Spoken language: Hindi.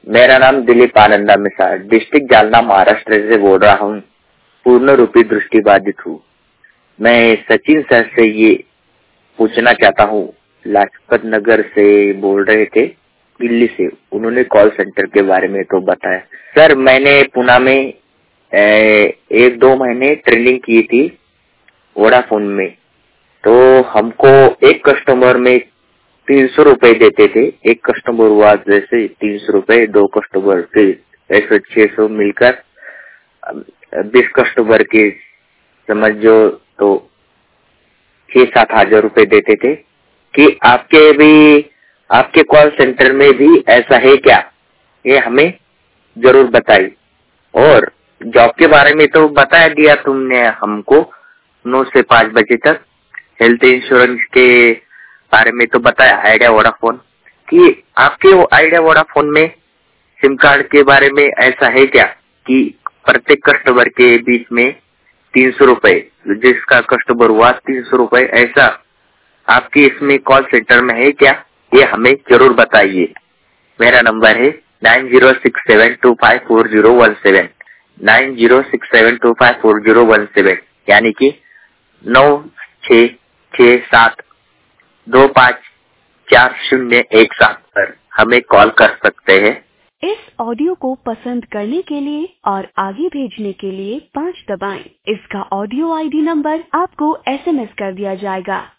मेरा नाम दिलीप आनंदा मिसाल, डिस्ट्रिक्ट जालना, महाराष्ट्र से बोल रहा हूँ। पूर्ण रूपी दृष्टिबाधित हूँ। मैं सचिन सर से ये पूछना चाहता हूँ, लाजपत नगर से बोल रहे थे, दिल्ली से। उन्होंने कॉल सेंटर के बारे में तो बताया। सर, मैंने पुणे में 1-2 महीने ट्रेनिंग की थी वोडाफोन में। तो हमको एक कस्टमर में 300 रुपए देते थे। एक कस्टमर हुआ जैसे 300 रुपए, 2 कस्टमर के ऐसे 600 मिलकर 20 कस्टमर के समझो तो 6-7 हजार रुपए देते थे। कि आपके कॉल सेंटर में भी ऐसा है क्या, ये हमें जरूर बताइए। और जॉब के बारे में तो बता दिया तुमने हमको, 9 से 5 बजे तक। हेल्थ इंश्योरेंस के बारे में तो बताया, आइडिया वोडाफोन कि आपके वो आइडिया वोडाफोन में सिम कार्ड के बारे में ऐसा है क्या कि प्रत्येक कस्टमर के बीच में 300 रुपए, जिसका कस्टमर हुआ 300 रुपए, ऐसा आपके इसमें कॉल सेंटर में है क्या, ये हमें जरूर बताइए। मेरा नंबर है 9067254017, 9067254017, यानी कि 9667254017 पर हमें कॉल कर सकते हैं। इस ऑडियो को पसंद करने के लिए और आगे भेजने के लिए 5 दबाएं। इसका ऑडियो आईडी नंबर आपको SMS कर दिया जाएगा।